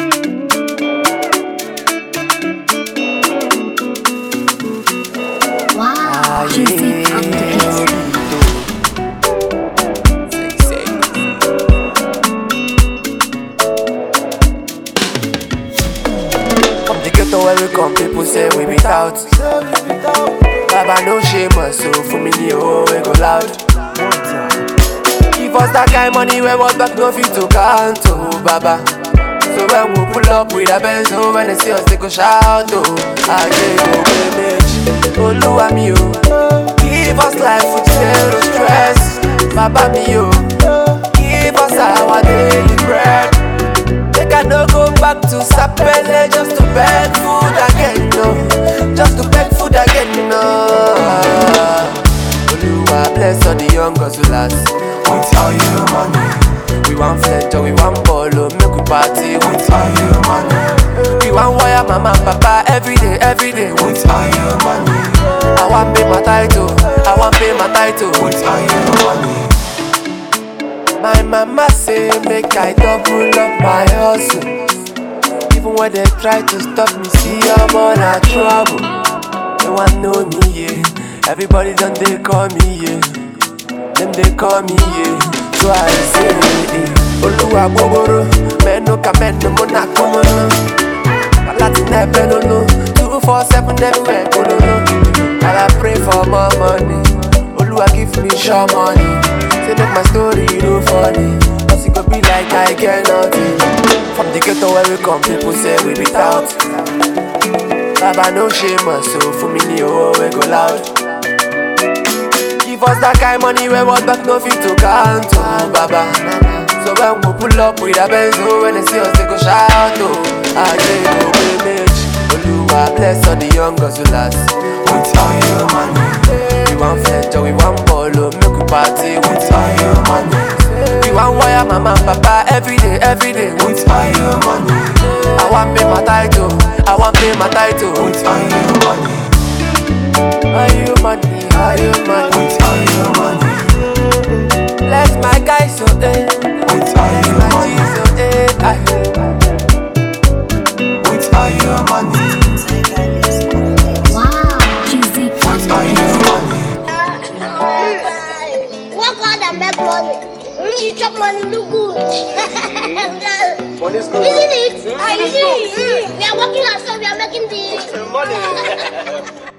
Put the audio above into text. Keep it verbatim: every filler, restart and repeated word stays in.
Wow, Juicy on the beat. From the ghetto where we come, people say we beat out. Baba no shame us, so for me the whole we go loud. Give us that kind money when what back no fit to count, oh Baba. So when we pull up with a Benz, oh when they see us they go shout, oh I say go image, Oluwa mi oh. Give us life with zero stress, Baba mi oh. Give us our daily bread. Make I no go back to Sapele just to beg food again, no. Just to beg food again, no. Oluwa bless all the young hustlers with all your money. We want fletcher, we want bolo, make we party with all your money. We want wire mama and papa every day, every day with all your money. I want pay my title, I want pay my title with all your money. My mama say make I double up my hustle. Even when they try to stop me, see I'm on a trouble. They want know me, yeah. Everybody done they call me, yeah. Them they call me, yeah. So I say, eh, Oluwa Boboro, Meno Kameno Mona Komono. Latin never no no, two four seven everywhere, no no no. And I pray for more money. Oluwa give me sure money. Say make my story no funny, cause it could be like I get nothing. From the ghetto where we come, people say we beat out. Baba no shame us, so for me the whole we go loud. Give us that kind money when what back no fit to count, oh Baba. So when we pull up with a Benz, oh when they see us they go shout, oh I say go image, Oluwa bless all the young hustlers with all your money. We want fletcher, we want bolo, make we party with all your money. We want wire mama and papa every day, every day with all your money. I want pay my title, I want pay my title with all your money. All your money, all your money, with all your money. Bless my guys so eh, with all your money, so eh, I with all your money. Wow, Juicy on the beat. Work hard and make money. You chop money, look good. Money's good. Isn't it? Mm, isn't it? Mm. We are working hard, so we are making the money.